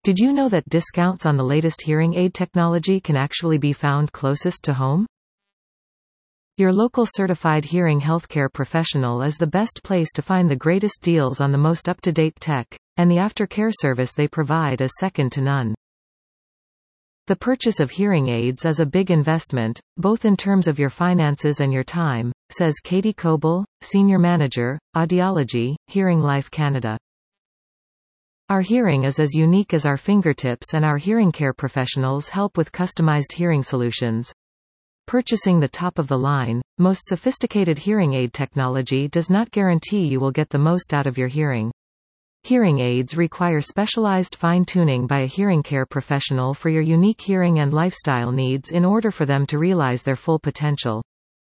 Did you know that discounts on the latest hearing aid technology can actually be found closest to home? Your local certified hearing healthcare professional is the best place to find the greatest deals on the most up-to-date tech, and the aftercare service they provide is second to none. The purchase of hearing aids is a big investment, both in terms of your finances and your time, says Katie Coble, Senior Manager, Audiology, Hearing Life Canada. Our hearing is as unique as our fingertips, and our hearing care professionals help with customized hearing solutions. Purchasing the top-of-the-line, most sophisticated hearing aid technology does not guarantee you will get the most out of your hearing. Hearing aids require specialized fine-tuning by a hearing care professional for your unique hearing and lifestyle needs in order for them to realize their full potential.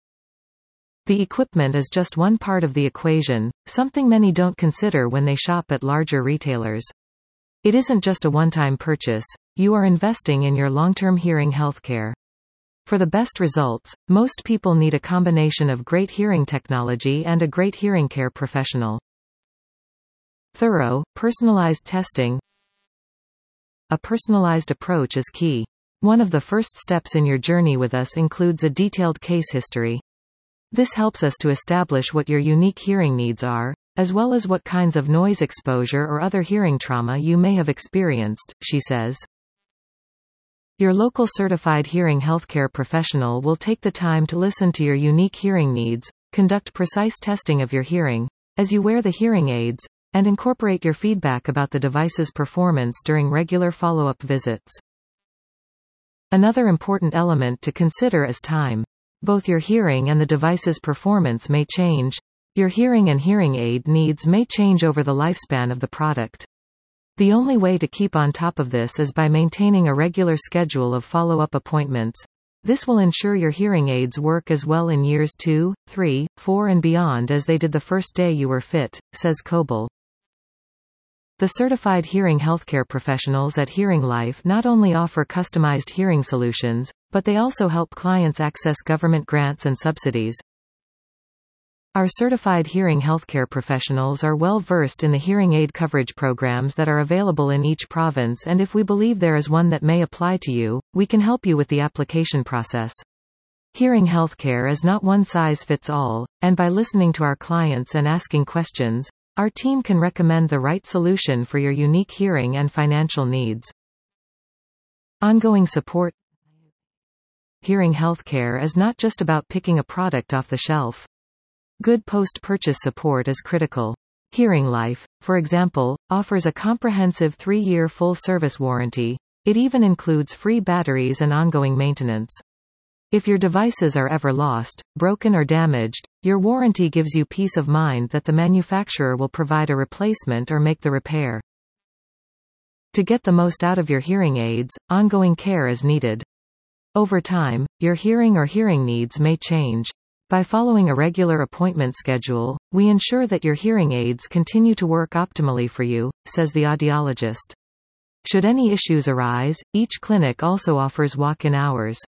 The equipment is just one part of the equation, something many don't consider when they shop at larger retailers. It isn't just a one-time purchase, you are investing in your long-term hearing health care. For the best results, most people need a combination of great hearing technology and a great hearing care professional. Thorough, personalized testing. A personalized approach is key. One of the first steps in your journey with us includes a detailed case history. This helps us to establish what your unique hearing needs are, as well as what kinds of noise exposure or other hearing trauma you may have experienced, she says. Your local certified hearing healthcare professional will take the time to listen to your unique hearing needs, conduct precise testing of your hearing, as you wear the hearing aids, and incorporate your feedback about the device's performance during regular follow-up visits. Another important element to consider is time. Both your hearing and the device's performance may change. Your hearing and hearing aid needs may change over the lifespan of the product. The only way to keep on top of this is by maintaining a regular schedule of follow-up appointments. This will ensure your hearing aids work as well in years 2, 3, 4 and beyond as they did the first day you were fit, says Coble. The certified hearing healthcare professionals at Hearing Life not only offer customized hearing solutions, but they also help clients access government grants and subsidies. Our certified hearing healthcare professionals are well versed in the hearing aid coverage programs that are available in each province, and if we believe there is one that may apply to you, we can help you with the application process. Hearing healthcare is not one size fits all, and by listening to our clients and asking questions, our team can recommend the right solution for your unique hearing and financial needs. Ongoing support. Hearing healthcare is not just about picking a product off the shelf. Good post-purchase support is critical. Hearing Life, for example, offers a comprehensive 3-year full-service warranty. It even includes free batteries and ongoing maintenance. If your devices are ever lost, broken or damaged, your warranty gives you peace of mind that the manufacturer will provide a replacement or make the repair. To get the most out of your hearing aids, ongoing care is needed. Over time, your hearing or hearing needs may change. By following a regular appointment schedule, we ensure that your hearing aids continue to work optimally for you, says the audiologist. Should any issues arise, each clinic also offers walk-in hours.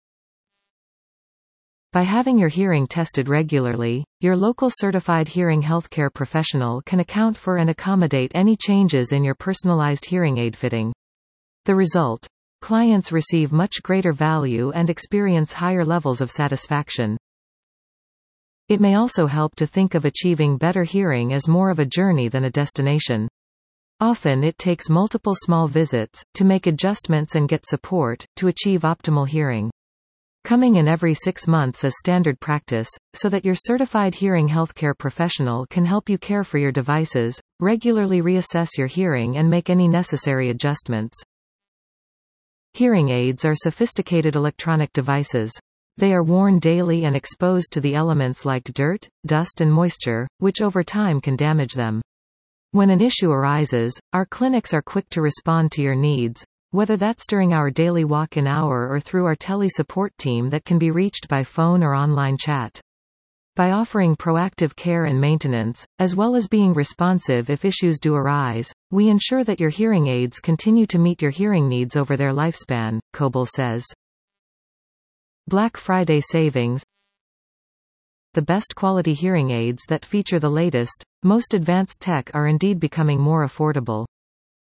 By having your hearing tested regularly, your local certified hearing healthcare professional can account for and accommodate any changes in your personalized hearing aid fitting. The result? Clients receive much greater value and experience higher levels of satisfaction. It may also help to think of achieving better hearing as more of a journey than a destination. Often it takes multiple small visits to make adjustments and get support to achieve optimal hearing. Coming in every 6 months is standard practice, so that your certified hearing healthcare professional can help you care for your devices, regularly reassess your hearing and make any necessary adjustments. Hearing aids are sophisticated electronic devices. They are worn daily and exposed to the elements like dirt, dust and moisture, which over time can damage them. When an issue arises, our clinics are quick to respond to your needs, whether that's during our daily walk-in hour or through our tele-support team that can be reached by phone or online chat. By offering proactive care and maintenance, as well as being responsive if issues do arise, we ensure that your hearing aids continue to meet your hearing needs over their lifespan, Coble says. Black Friday savings. The best quality hearing aids that feature the latest, most advanced tech are indeed becoming more affordable.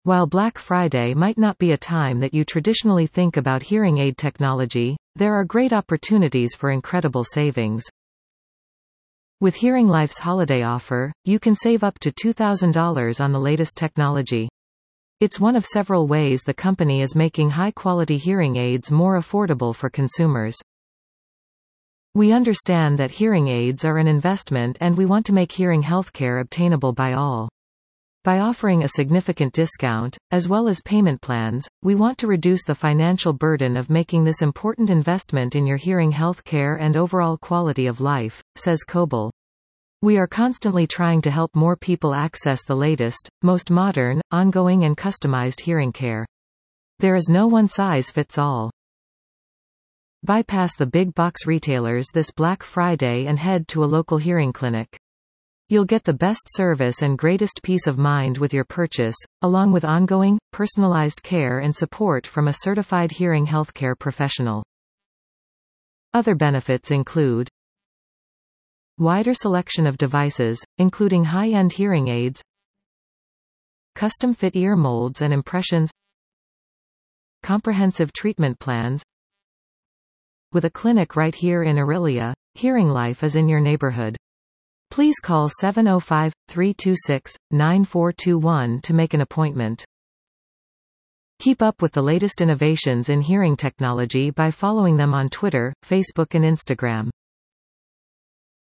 While Black Friday might not be a time that you traditionally think about hearing aid technology, there are great opportunities for incredible savings. With Hearing Life's holiday offer, you can save up to $2,000 on the latest technology. It's one of several ways the company is making high-quality hearing aids more affordable for consumers. We understand that hearing aids are an investment and we want to make hearing healthcare obtainable by all. By offering a significant discount, as well as payment plans, we want to reduce the financial burden of making this important investment in your hearing health care and overall quality of life, says Coble. We are constantly trying to help more people access the latest, most modern, ongoing and customized hearing care. There is no one-size-fits-all. Bypass the big box retailers this Black Friday and head to a local hearing clinic. You'll get the best service and greatest peace of mind with your purchase, along with ongoing, personalized care and support from a certified hearing healthcare professional. Other benefits include wider selection of devices, including high-end hearing aids, custom-fit ear molds and impressions, comprehensive treatment plans. With a clinic right here in Orillia, Hearing Life is in your neighborhood. Please call 705-326-9421 to make an appointment. Keep up with the latest innovations in hearing technology by following them on Twitter, Facebook and Instagram.